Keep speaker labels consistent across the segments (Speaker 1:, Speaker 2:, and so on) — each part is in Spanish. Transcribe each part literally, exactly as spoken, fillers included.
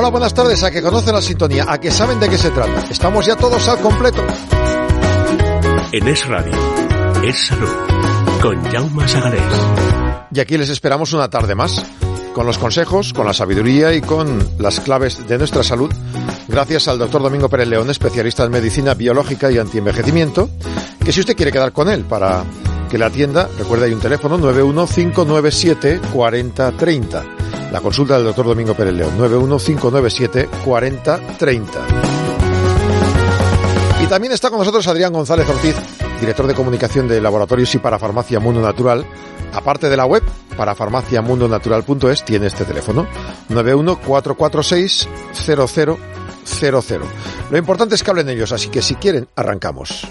Speaker 1: Hola, buenas tardes, a que conocen la sintonía, a que saben de qué se trata. Estamos ya todos al completo.
Speaker 2: En Es Radio, Es Salud, con Jaume Sagarés.
Speaker 1: Y aquí les esperamos una tarde más, con los consejos, con la sabiduría y con las claves de nuestra salud, gracias al doctor Domingo Pérez León, especialista en medicina biológica y antienvejecimiento, que si usted quiere quedar con él para que le atienda, recuerde, hay un teléfono nueve uno cinco nueve siete cuatro cero tres cero. La consulta del doctor Domingo Pérez León, nueve uno cinco nueve siete cuatro cero tres cero. Y también está con nosotros Adrián González Ortiz, director de comunicación de Laboratorios y Parafarmacia Mundo Natural. Aparte de la web, parafarmacia mundo natural punto es, tiene este teléfono, nueve uno cuatro cuatro seis cero cero cero cero. Lo importante es que hablen ellos, así que si quieren, arrancamos.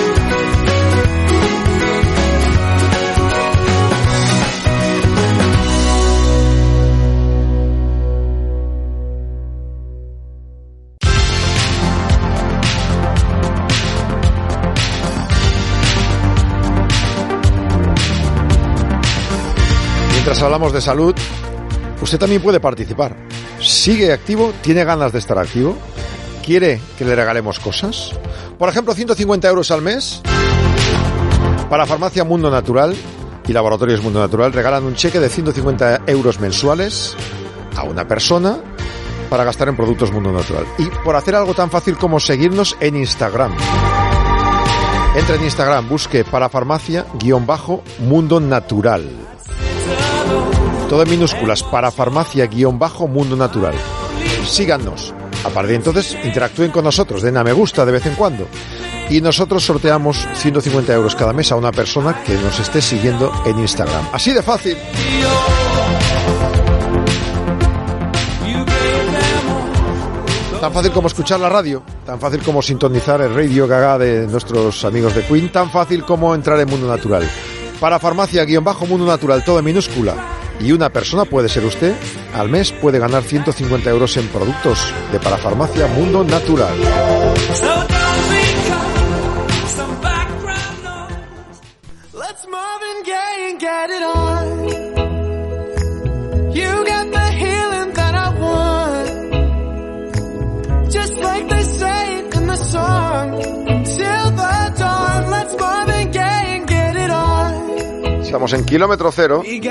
Speaker 1: Mientras hablamos de salud, usted también puede participar. ¿Sigue activo? ¿Tiene ganas de estar activo? ¿Quiere que le regalemos cosas? Por ejemplo, ciento cincuenta euros al mes. Para Farmacia Mundo Natural y Laboratorios Mundo Natural regalan un cheque de ciento cincuenta euros mensuales a una persona para gastar en productos Mundo Natural. Y por hacer algo tan fácil como seguirnos en Instagram. Entre en Instagram, busque Parafarmacia-Mundo Natural. Todo en minúsculas, Parafarmacia-Mundo Natural. Síganos. A partir de entonces, interactúen con nosotros, den a me gusta de vez en cuando. Y nosotros sorteamos ciento cincuenta euros cada mes a una persona que nos esté siguiendo en Instagram. Así de fácil. Tan fácil como escuchar la radio, tan fácil como sintonizar el Radio Gaga de nuestros amigos de Queen, tan fácil como entrar en Mundo Natural. Parafarmacia-Mundo Natural, todo en minúscula. Y una persona, puede ser usted, al mes puede ganar ciento cincuenta euros en productos de Parafarmacia Mundo Natural. Estamos en kilómetro cero. Mire,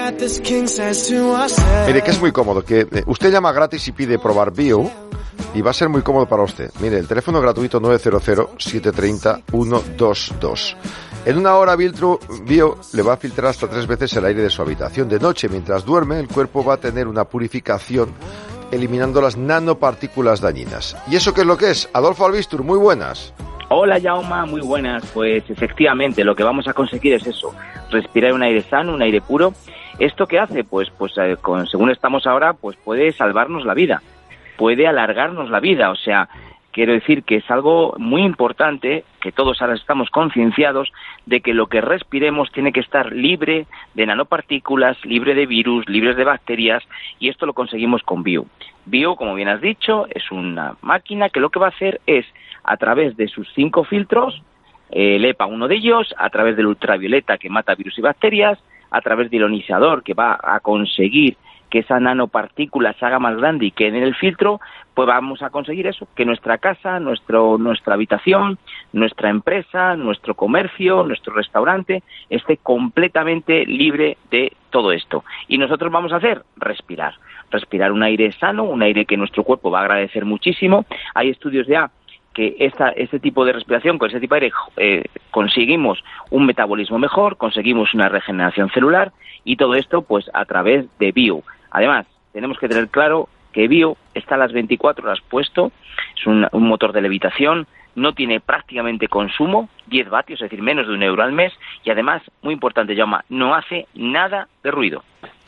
Speaker 1: que es muy cómodo, que usted llama gratis y pide probar Bio y va a ser muy cómodo para usted. Mire, el teléfono gratuito nueve cero cero siete tres cero uno dos dos. En una hora Bio le va a filtrar hasta tres veces el aire de su habitación. De noche, mientras duerme, el cuerpo va a tener una purificación eliminando las nanopartículas dañinas. ¿Y eso qué es lo que es? Adolfo Albistur, muy buenas.
Speaker 3: Hola, Jaume, muy buenas. Pues efectivamente, lo que vamos a conseguir es eso, respirar un aire sano, un aire puro. ¿Esto qué hace? Pues, pues eh, con, según estamos ahora, pues puede salvarnos la vida, puede alargarnos la vida. O sea, quiero decir que es algo muy importante, que todos ahora estamos concienciados de que lo que respiremos tiene que estar libre de nanopartículas, libre de virus, libre de bacterias, y esto lo conseguimos con Bio. Bio, como bien has dicho, es una máquina que lo que va a hacer es, a través de sus cinco filtros, eh, el EPA, uno de ellos, a través del ultravioleta que mata virus y bacterias, a través del ionizador que va a conseguir que esa nanopartícula se haga más grande y quede en el filtro, pues vamos a conseguir eso, que nuestra casa, nuestro, nuestra habitación, nuestra empresa, nuestro comercio, nuestro restaurante esté completamente libre de todo esto. Y nosotros vamos a hacer respirar, respirar un aire sano, un aire que nuestro cuerpo va a agradecer muchísimo. Hay estudios ya que esta, este tipo de respiración, con este tipo de aire, eh, conseguimos un metabolismo mejor, conseguimos una regeneración celular, y todo esto pues a través de Bio. Además, tenemos que tener claro que Bio está a las veinticuatro horas puesto, es un, un motor de levitación, no tiene prácticamente consumo, diez vatios, es decir, menos de un euro al mes, y además, muy importante, Jaume, no hace nada de ruido.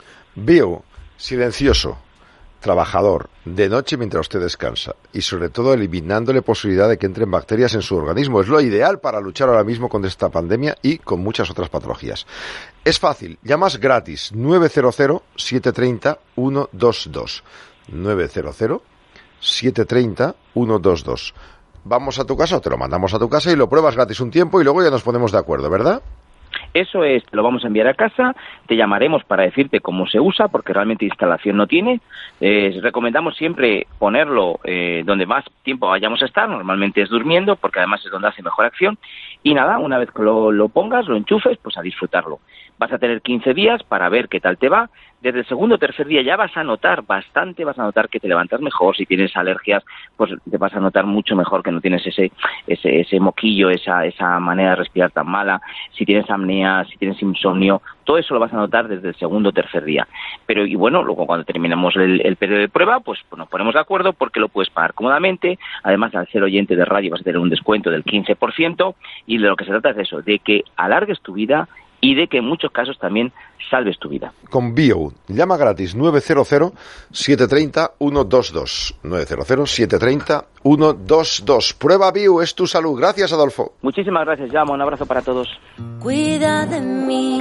Speaker 1: Bio, silencioso, trabajador, de noche mientras usted descansa, y sobre todo eliminándole posibilidad de que entren bacterias en su organismo. Es lo ideal para luchar ahora mismo con esta pandemia y con muchas otras patologías. Es fácil, llamas gratis, nueve cero cero siete tres cero uno dos dos. nueve cero cero siete tres cero uno dos dos. Vamos a tu casa o te lo mandamos a tu casa y lo pruebas gratis un tiempo y luego ya nos ponemos de acuerdo, ¿verdad?
Speaker 3: Eso es, te lo vamos a enviar a casa, te llamaremos para decirte cómo se usa, porque realmente instalación no tiene. Eh, recomendamos siempre ponerlo eh, donde más tiempo vayamos a estar, normalmente es durmiendo, porque además es donde hace mejor acción. Y nada, una vez que lo, lo pongas, lo enchufes, pues a disfrutarlo. Vas a tener quince días para ver qué tal te va. Desde el segundo o tercer día ya vas a notar bastante, vas a notar que te levantas mejor. Si tienes alergias, pues te vas a notar mucho mejor, que no tienes ese ese, ese moquillo, esa esa manera de respirar tan mala. Si tienes apnea, si tienes insomnio, todo eso lo vas a notar desde el segundo o tercer día. Pero, y bueno, luego cuando terminemos el, el periodo de prueba, pues, pues nos ponemos de acuerdo, porque lo puedes pagar cómodamente. Además, al ser oyente de radio vas a tener un descuento del quince por ciento, y de lo que se trata es eso, de que alargues tu vida y de que en muchos casos también salves tu vida.
Speaker 1: Con Bio, llama gratis nueve cero cero, siete tres cero, uno dos dos. nueve cero cero, siete tres cero, uno dos dos. Prueba Bio, es tu salud. Gracias, Adolfo.
Speaker 3: Muchísimas gracias, Llama. Un abrazo para todos.
Speaker 4: Cuida de mí.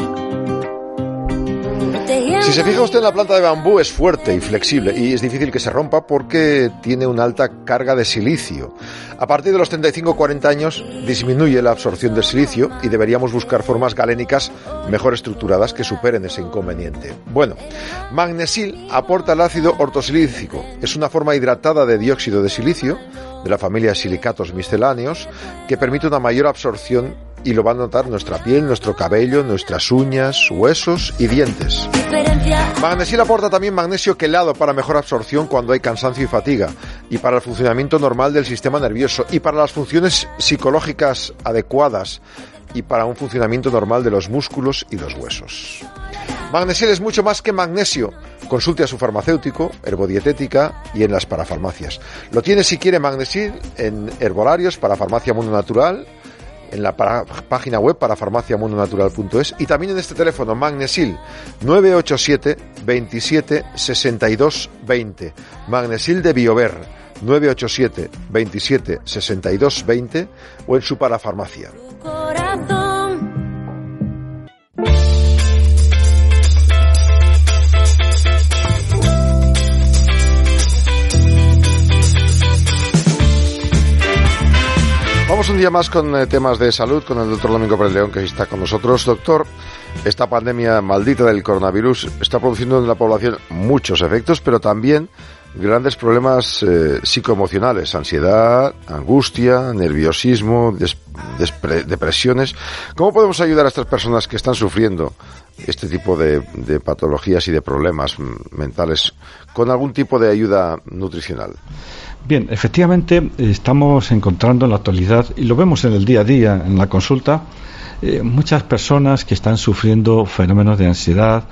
Speaker 1: Si se fija usted en la planta de bambú, es fuerte y flexible y es difícil que se rompa porque tiene una alta carga de silicio. A partir de los treinta y cinco a cuarenta años disminuye la absorción del silicio y deberíamos buscar formas galénicas mejor estructuradas que superen ese inconveniente. Bueno, Magnesil aporta el ácido ortosilícico. Es una forma hidratada de dióxido de silicio de la familia de silicatos misceláneos que permite una mayor absorción, y lo va a notar nuestra piel, nuestro cabello, nuestras uñas, huesos y dientes. Magnesil aporta también magnesio quelado para mejor absorción cuando hay cansancio y fatiga, y para el funcionamiento normal del sistema nervioso, y para las funciones psicológicas adecuadas, y para un funcionamiento normal de los músculos y los huesos. Magnesil es mucho más que magnesio. Consulte a su farmacéutico, Herbodietética y en las parafarmacias. Lo tiene, si quiere, Magnesil en herbolarios para Farmacia Mundo Natural, en la para, página web para farmacia mundo natural punto es, y también en este teléfono Magnesil nueve ocho siete, veintisiete, sesenta y dos, veinte. Magnesil de Biover nueve ocho siete, veintisiete, sesenta y dos, veinte o en su parafarmacia. Vamos un día más con eh, temas de salud, con el doctor Domingo Pérez León, que está con nosotros. Doctor, esta pandemia maldita del coronavirus está produciendo en la población muchos efectos, pero también grandes problemas eh, psicoemocionales, ansiedad, angustia, nerviosismo, des, despre, depresiones. ¿Cómo podemos ayudar a estas personas que están sufriendo este tipo de, de patologías y de problemas mentales con algún tipo de ayuda nutricional?
Speaker 5: Bien, efectivamente estamos encontrando en la actualidad, y lo vemos en el día a día, en la consulta, eh, muchas personas que están sufriendo fenómenos de ansiedad,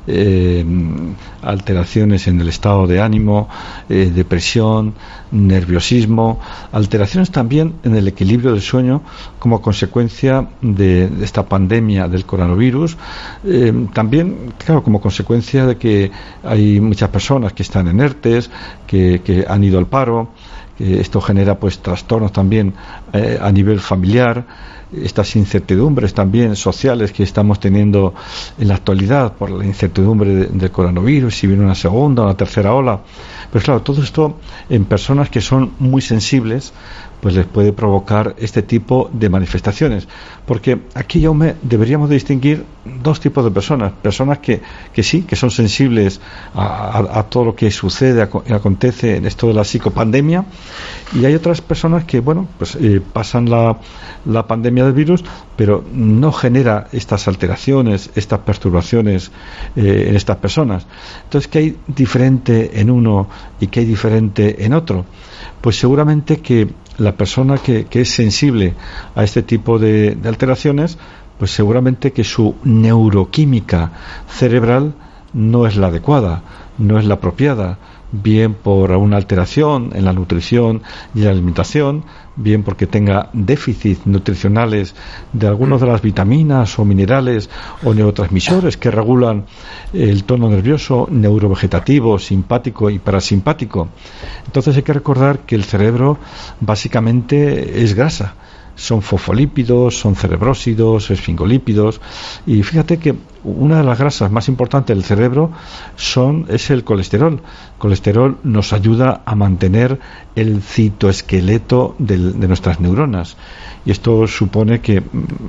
Speaker 5: eh, alteraciones en el estado de ánimo, eh, depresión, nerviosismo, alteraciones también en el equilibrio del sueño como consecuencia de, de esta pandemia del coronavirus, eh, también, claro, como consecuencia de que hay muchas personas que están en ERTES, que, que han ido al paro, que esto genera pues trastornos también eh, a nivel familiar, estas incertidumbres también sociales que estamos teniendo en la actualidad por la incertidumbre de, del coronavirus, si viene una segunda o una tercera ola. Pero claro, todo esto en personas que son muy sensibles, pues les puede provocar este tipo de manifestaciones. Porque aquí, Jaume, deberíamos de distinguir dos tipos de personas. Personas que, que sí, que son sensibles a, a, a todo lo que sucede, a, acontece en esto de la psicopandemia, y hay otras personas que, bueno, pues eh, pasan la, la pandemia del virus, pero no genera estas alteraciones, estas perturbaciones eh, en estas personas. Entonces, ¿qué hay diferente en uno y qué hay diferente en otro? Pues seguramente que la persona que, que es sensible a este tipo de, de alteraciones, pues seguramente que su neuroquímica cerebral no es la adecuada, no es la apropiada, bien por una alteración en la nutrición y la alimentación, bien porque tenga déficits nutricionales de algunas de las vitaminas o minerales o neurotransmisores que regulan el tono nervioso, neurovegetativo, simpático y parasimpático. Entonces hay que recordar que el cerebro básicamente es grasa. son fosfolípidos, son cerebrósidos, esfingolípidos, y fíjate que una de las grasas más importantes del cerebro son es el colesterol. El colesterol nos ayuda a mantener el citoesqueleto del, de nuestras neuronas, y esto supone que mm,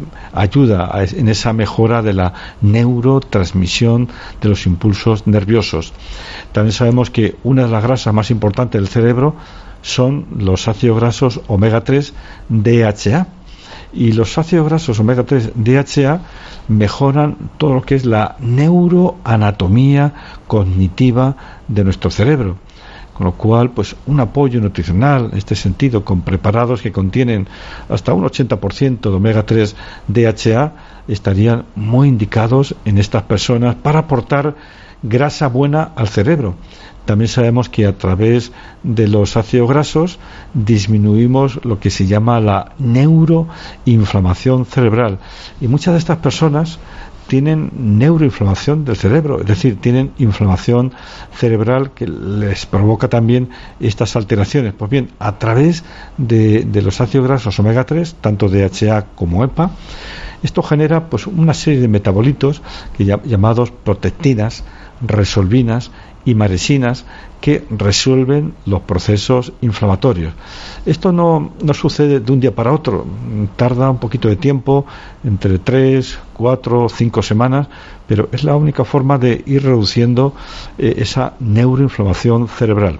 Speaker 5: ayuda a, en esa mejora de la neurotransmisión de los impulsos nerviosos. También sabemos que una de las grasas más importantes del cerebro son los ácidos grasos omega tres D H A, y los ácidos grasos omega tres D H A mejoran todo lo que es la neuroanatomía cognitiva de nuestro cerebro, con lo cual pues un apoyo nutricional en este sentido con preparados que contienen hasta un ochenta por ciento de omega tres D H A estarían muy indicados en estas personas para aportar grasa buena al cerebro. También sabemos que a través de los ácidos grasos disminuimos lo que se llama la neuroinflamación cerebral, y muchas de estas personas tienen neuroinflamación del cerebro, es decir, tienen inflamación cerebral que les provoca también estas alteraciones. Pues bien, a través de, de los ácidos grasos omega tres, tanto D H A como E P A, esto genera pues una serie de metabolitos que llamados protectinas, resolvinas y maresinas, que resuelven los procesos inflamatorios. Esto no, no sucede de un día para otro, tarda un poquito de tiempo, entre tres, cuatro, cinco semanas, pero es la única forma de ir reduciendo eh, esa neuroinflamación cerebral.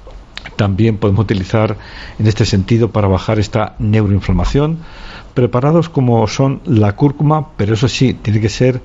Speaker 5: También podemos utilizar en este sentido para bajar esta neuroinflamación preparados como son la cúrcuma, pero eso sí, tiene que ser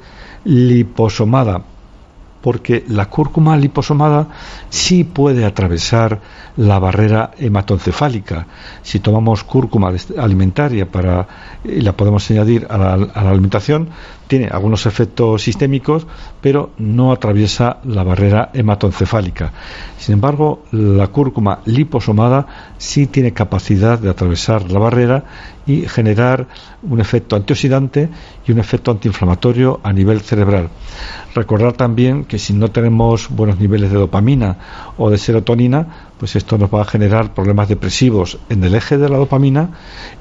Speaker 5: liposomada, porque la cúrcuma liposomada sí puede atravesar la barrera hematoencefálica. Si tomamos cúrcuma alimentaria para y la podemos añadir a la, a la alimentación, tiene algunos efectos sistémicos, pero no atraviesa la barrera hematoencefálica. Sin embargo, la cúrcuma liposomada sí tiene capacidad de atravesar la barrera y generar un efecto antioxidante y un efecto antiinflamatorio a nivel cerebral. Recordar también que si no tenemos buenos niveles de dopamina o de serotonina, pues esto nos va a generar problemas depresivos en el eje de la dopamina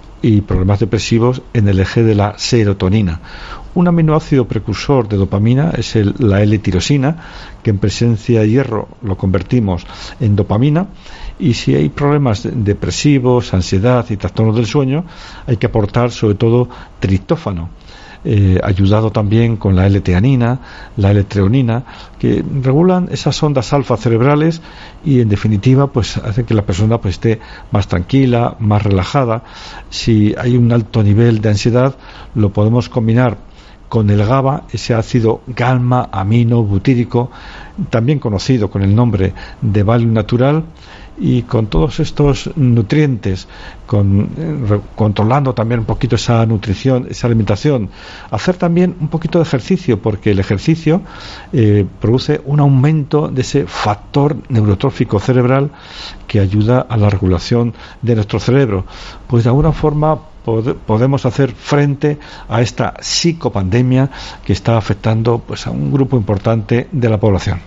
Speaker 5: y problemas depresivos en el eje de la serotonina. Un aminoácido precursor de dopamina es el, la L-tirosina, que en presencia de hierro lo convertimos en dopamina, y si hay problemas depresivos, ansiedad y trastornos del sueño, hay que aportar sobre todo triptófano, eh, ayudado también con la L-teanina, la L-treonina, que regulan esas ondas alfa cerebrales y en definitiva pues hacen que la persona pues esté más tranquila, más relajada. Si hay un alto nivel de ansiedad, lo podemos combinar con el GABA, ese ácido gamma amino butírico, también conocido con el nombre de Valium natural, y con todos estos nutrientes, con, eh, controlando también un poquito esa nutrición, esa alimentación, hacer también un poquito de ejercicio, porque el ejercicio eh, produce un aumento de ese factor neurotrófico cerebral que ayuda a la regulación de nuestro cerebro. Pues de alguna forma podemos hacer frente a esta psicopandemia que está afectando pues a un grupo importante de la población.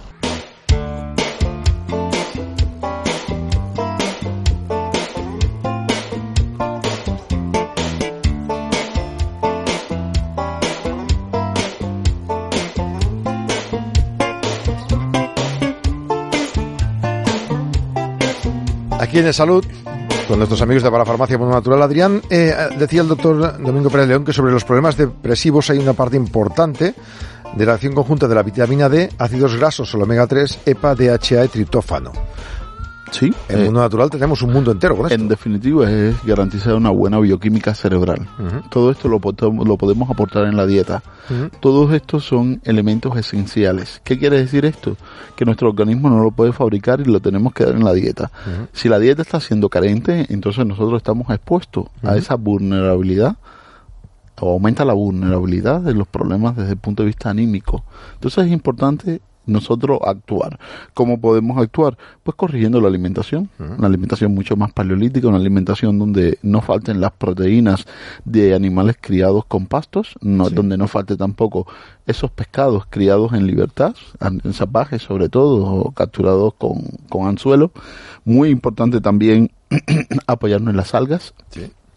Speaker 1: Aquí en el Salud, con nuestros amigos de Parafarmacia Mundo Natural. Adrián, eh, decía el doctor Domingo Pérez León que sobre los problemas depresivos hay una parte importante de la acción conjunta de la vitamina D, ácidos grasos, el omega tres, E P A, D H A y triptófano.
Speaker 6: Sí.
Speaker 1: En el eh, mundo natural tenemos un mundo entero con esto.
Speaker 6: En definitiva es garantizar una buena bioquímica cerebral. Uh-huh. Todo esto lo, lo podemos aportar en la dieta. Uh-huh. Todos estos son elementos esenciales. ¿Qué quiere decir esto? Que nuestro organismo no lo puede fabricar y lo tenemos que dar en la dieta. Uh-huh. Si la dieta está siendo carente, entonces nosotros estamos expuestos uh-huh. a esa vulnerabilidad, o aumenta la vulnerabilidad de los problemas desde el punto de vista anímico. Entonces es importante nosotros actuar. ¿Cómo podemos actuar? Pues corrigiendo la alimentación, uh-huh. una alimentación mucho más paleolítica, una alimentación donde no falten las proteínas de animales criados con pastos, no, sí. donde no falte tampoco esos pescados criados en libertad, en salvajes sobre todo, o capturados con, con anzuelo. Muy importante también apoyarnos en las algas. Sí.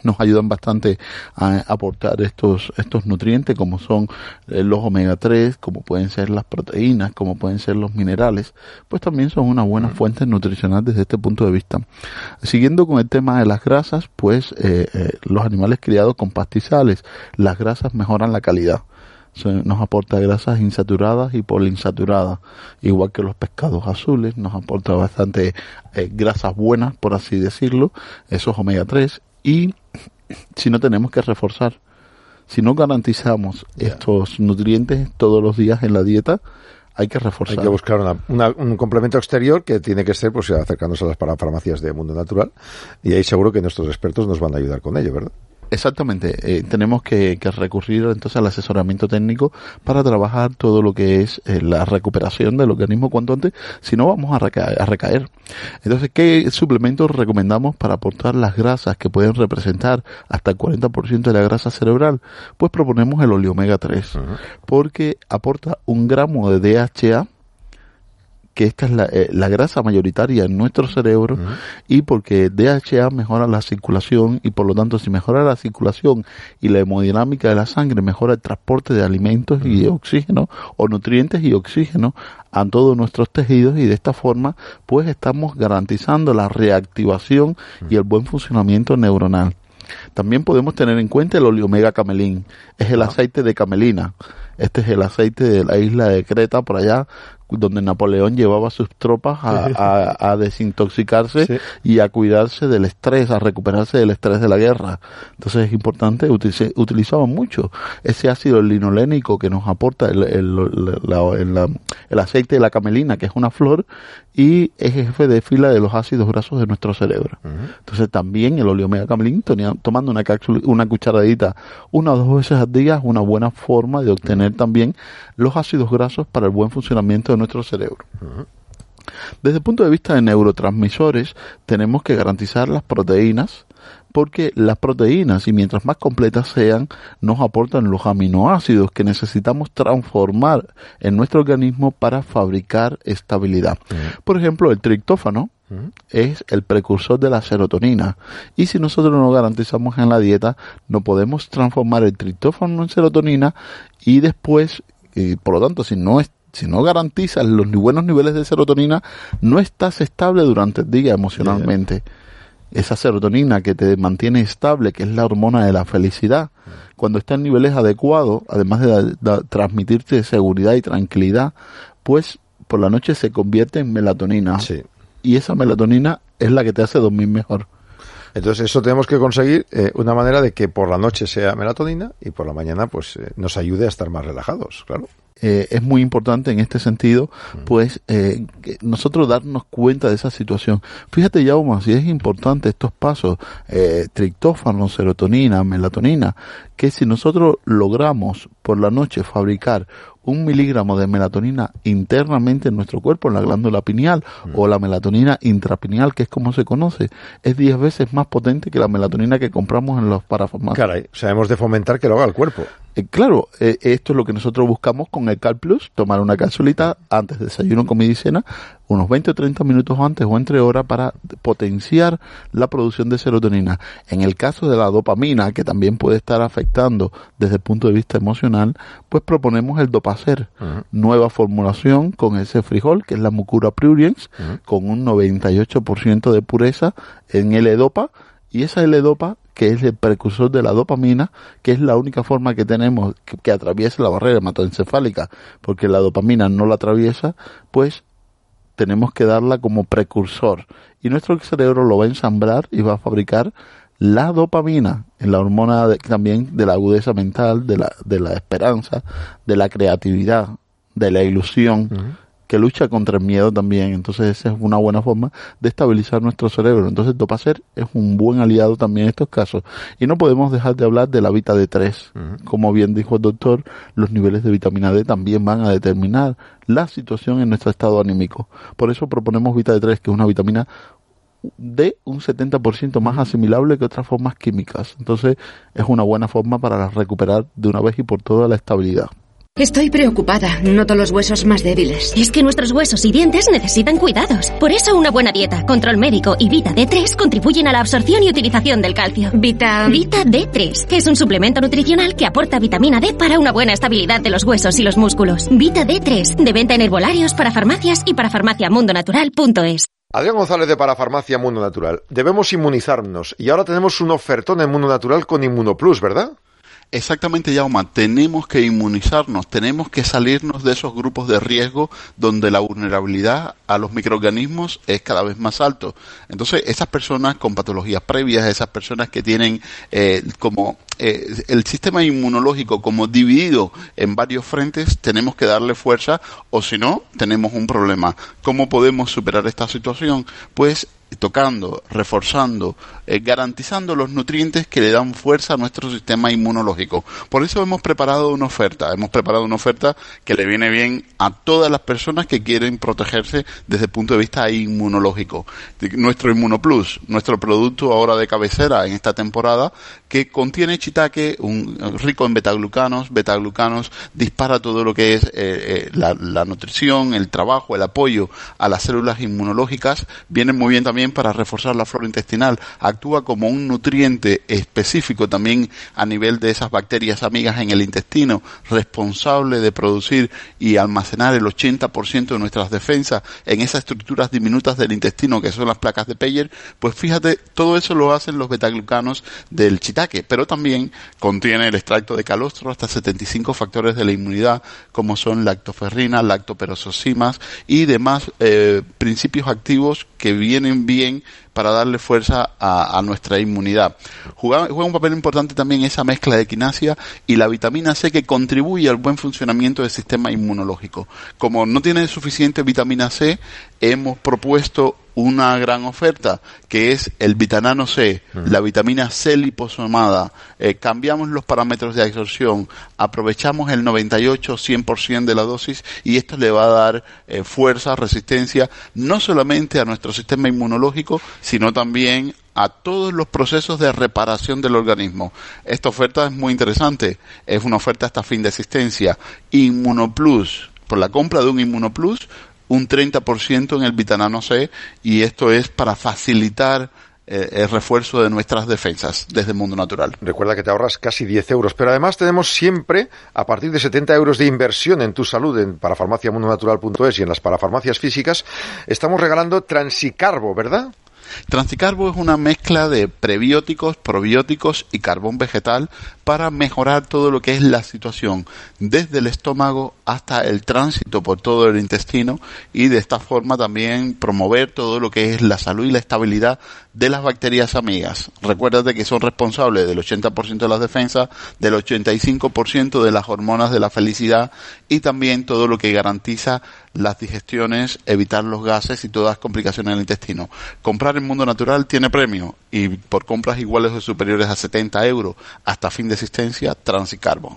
Speaker 6: nos ayudan bastante a aportar estos estos nutrientes, como son eh, los omega tres, como pueden ser las proteínas, como pueden ser los minerales, pues también son una buena fuente nutricional desde este punto de vista. Siguiendo con el tema de las grasas, pues eh, eh, los animales criados con pastizales, las grasas mejoran la calidad. Nos aporta grasas insaturadas y poliinsaturadas, igual que los pescados azules, nos aporta bastante eh, grasas buenas, por así decirlo, esos omega tres, y si no tenemos que reforzar, si no garantizamos yeah. estos nutrientes todos los días en la dieta, hay que reforzar.
Speaker 1: Hay que buscar una, una, un complemento exterior que tiene que ser, pues, acercándose a las farmacias de Mundo Natural, y ahí seguro que nuestros expertos nos van a ayudar con ello, ¿verdad?
Speaker 6: Exactamente, eh, tenemos que, que recurrir entonces al asesoramiento técnico para trabajar todo lo que es eh, la recuperación del organismo cuanto antes, si no vamos a recaer, a recaer. Entonces, ¿qué suplementos recomendamos para aportar las grasas que pueden representar hasta el cuarenta por ciento de la grasa cerebral? Pues proponemos el oleomega tres, uh-huh. porque aporta un gramo de D H A, que esta es la, eh, la grasa mayoritaria en nuestro cerebro, uh-huh. y porque D H A mejora la circulación, y por lo tanto si mejora la circulación y la hemodinámica de la sangre, mejora el transporte de alimentos uh-huh. y de oxígeno, o nutrientes y oxígeno a todos nuestros tejidos, y de esta forma pues estamos garantizando la reactivación uh-huh. y el buen funcionamiento neuronal. También podemos tener en cuenta el oleomega camelín, es el uh-huh. aceite de camelina. Este es el aceite de la isla de Creta, por allá, donde Napoleón llevaba a sus tropas a, a, a desintoxicarse sí. y a cuidarse del estrés, a recuperarse del estrés de la guerra. Entonces es importante, utilice, utilizaban mucho ese ácido linolénico que nos aporta el, el, la, el, la, el aceite de la camelina, que es una flor, y es jefe de fila de los ácidos grasos de nuestro cerebro. Uh-huh. Entonces también el oleomega camelín, tomando una, cápsula, una cucharadita una o dos veces al día, es una buena forma de obtener uh-huh. también los ácidos grasos para el buen funcionamiento de nuestro cerebro. Uh-huh. Desde el punto de vista de neurotransmisores, tenemos que garantizar las proteínas, porque las proteínas, y mientras más completas sean, nos aportan los aminoácidos que necesitamos transformar en nuestro organismo para fabricar estabilidad. Uh-huh. Por ejemplo, el triptófano uh-huh. es el precursor de la serotonina, y si nosotros no garantizamos en la dieta, no podemos transformar el triptófano en serotonina, y después, y por lo tanto, si no es Si no garantizas los buenos niveles de serotonina, no estás estable durante el día emocionalmente. Yeah. Esa serotonina que te mantiene estable, que es la hormona de la felicidad, yeah. cuando está en niveles adecuados, además de, de, de transmitirte seguridad y tranquilidad, pues por la noche se convierte en melatonina. Sí. Y esa melatonina es la que te hace dormir mejor.
Speaker 1: Entonces eso tenemos que conseguir eh, una manera de que por la noche sea melatonina y por la mañana pues eh, nos ayude a estar más relajados, claro.
Speaker 6: Eh, es muy importante en este sentido, pues, eh, nosotros darnos cuenta de esa situación. Fíjate, Jaume, si es importante estos pasos, eh, triptófano, serotonina, melatonina, que si nosotros logramos por la noche fabricar un miligramo de melatonina internamente en nuestro cuerpo, en la glándula pineal, mm. o la melatonina intrapineal, que es como se conoce, es diez veces más potente que la melatonina que compramos en los parafarmacias.
Speaker 1: Caray, o sea, hemos de fomentar que lo haga el cuerpo.
Speaker 6: Eh, claro, eh, esto es lo que nosotros buscamos con el Cal Plus, tomar una capsulita antes de desayuno, comida y cena, unos veinte o treinta minutos antes o entre horas, para potenciar la producción de serotonina. En el caso de la dopamina, que también puede estar afectando desde el punto de vista emocional, pues proponemos el Dopacer, uh-huh. nueva formulación con ese frijol, que es la Mucura pruriens, uh-huh. con un noventa y ocho por ciento de pureza en L-Dopa, y esa L-Dopa, que es el precursor de la dopamina, que es la única forma que tenemos que, que atraviese la barrera hematoencefálica, porque la dopamina no la atraviesa, pues tenemos que darla como precursor. Y nuestro cerebro lo va a ensamblar y va a fabricar la dopamina, en la hormona de, también de la agudeza mental, de la, de la esperanza, de la creatividad, de la ilusión, uh-huh. que lucha contra el miedo también. Entonces esa es una buena forma de estabilizar nuestro cerebro. Entonces Dopacer es un buen aliado también en estos casos. Y no podemos dejar de hablar de la Vita D tres. Uh-huh. Como bien dijo el doctor, los niveles de vitamina D también van a determinar la situación en nuestro estado anímico. Por eso proponemos Vita D tres, que es una vitamina D un setenta por ciento más asimilable que otras formas químicas. Entonces es una buena forma para recuperar de una vez y por todas la estabilidad.
Speaker 7: Estoy preocupada. Noto los huesos más débiles.
Speaker 8: Es que nuestros huesos y dientes necesitan cuidados. Por eso una buena dieta, control médico y Vita D tres contribuyen a la absorción y utilización del calcio.
Speaker 7: Vita...
Speaker 8: Vita D tres, que es un suplemento nutricional que aporta vitamina D para una buena estabilidad de los huesos y los músculos. Vita D tres, de venta en herbolarios, para farmacias y para farmacia mundo natural punto es.
Speaker 1: Adrián González de Parafarmacia Mundo Natural. Debemos inmunizarnos y ahora tenemos un ofertón en Mundo Natural con Inmunoplus, ¿verdad?
Speaker 6: Exactamente, Jaume, tenemos que inmunizarnos, tenemos que salirnos de esos grupos de riesgo donde la vulnerabilidad a los microorganismos es cada vez más alto. Entonces, esas personas con patologías previas, esas personas que tienen eh, como eh, el sistema inmunológico como dividido en varios frentes, tenemos que darle fuerza, o si no, tenemos un problema. ¿Cómo podemos superar esta situación? Pues tocando, reforzando, eh, garantizando los nutrientes que le dan fuerza a nuestro sistema inmunológico. Por eso hemos preparado una oferta, hemos preparado una oferta que le viene bien a todas las personas que quieren protegerse desde el punto de vista inmunológico. Nuestro Inmunoplus, nuestro producto ahora de cabecera en esta temporada, que contiene shiitake, un, rico en betaglucanos, betaglucanos dispara todo lo que es eh, eh, la, la nutrición, el trabajo, el apoyo a las células inmunológicas, viene muy bien también para reforzar la flora intestinal, actúa como un nutriente específico también a nivel de esas bacterias amigas en el intestino, responsable de producir y almacenar el ochenta por ciento de nuestras defensas en esas estructuras diminutas del intestino que son las placas de Peyer. Pues fíjate, todo eso lo hacen los betaglucanos del shiitake, pero también contiene el extracto de calostro, hasta setenta y cinco factores de la inmunidad, como son lactoferrina, lactoperoxosimas y demás eh, principios activos que vienen bien para darle fuerza a, a nuestra inmunidad. Juega, juega un papel importante también esa mezcla de quinasia y la vitamina C, que contribuye al buen funcionamiento del sistema inmunológico. Como no tiene suficiente vitamina C, hemos propuesto una gran oferta, que es el Vitanano C, uh-huh. la vitamina C liposomada. Eh, cambiamos los parámetros de absorción, aprovechamos el noventa y ocho a cien por ciento de la dosis, y esto le va a dar eh, fuerza, resistencia, no solamente a nuestro sistema inmunológico, sino también a todos los procesos de reparación del organismo. Esta oferta es muy interesante, es una oferta hasta fin de existencia. Inmunoplus, por la compra de un Inmunoplus, un treinta por ciento en el Vitanano C, y esto es para facilitar eh, el refuerzo de nuestras defensas desde el Mundo Natural.
Speaker 1: Recuerda que te ahorras casi diez euros, pero además tenemos siempre, a partir de setenta euros de inversión en tu salud, en parafarmacia mundo natural punto es y en las parafarmacias físicas, estamos regalando Transicarbo, ¿verdad?
Speaker 6: Transicarbo es una mezcla de prebióticos, probióticos y carbón vegetal para mejorar todo lo que es la situación desde el estómago hasta el tránsito por todo el intestino, y de esta forma también promover todo lo que es la salud y la estabilidad de las bacterias amigas. Recuérdate que son responsables del ochenta por ciento de las defensas, del ochenta y cinco por ciento de las hormonas de la felicidad, y también todo lo que garantiza las digestiones, evitar los gases y todas las complicaciones del intestino. Comprar en Mundo Natural tiene premio, y por compras iguales o superiores a setenta euros hasta fin de existencia, Transicarbo.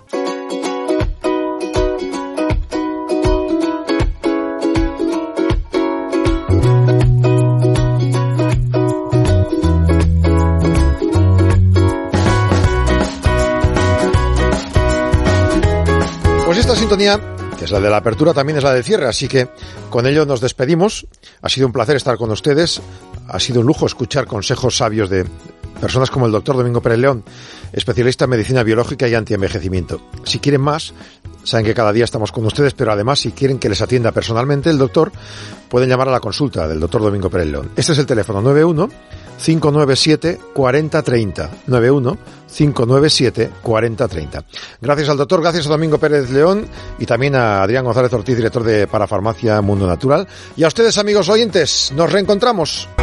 Speaker 1: Pues esta sintonía, que es la de la apertura, también es la del cierre, así que con ello nos despedimos. Ha sido un placer estar con ustedes, ha sido un lujo escuchar consejos sabios de personas como el doctor Domingo Pérez León, especialista en medicina biológica y antienvejecimiento. Si quieren más, saben que cada día estamos con ustedes, pero además, si quieren que les atienda personalmente el doctor, pueden llamar a la consulta del doctor Domingo Pérez León. Este es el teléfono nueve uno, cinco nueve siete, cuatro cero tres cero, nueve uno, cinco nueve siete, cuatro cero tres cero. Gracias al doctor, gracias a Domingo Pérez León y también a Adrián González Ortiz, director de Parafarmacia Mundo Natural. Y a ustedes, amigos oyentes, nos reencontramos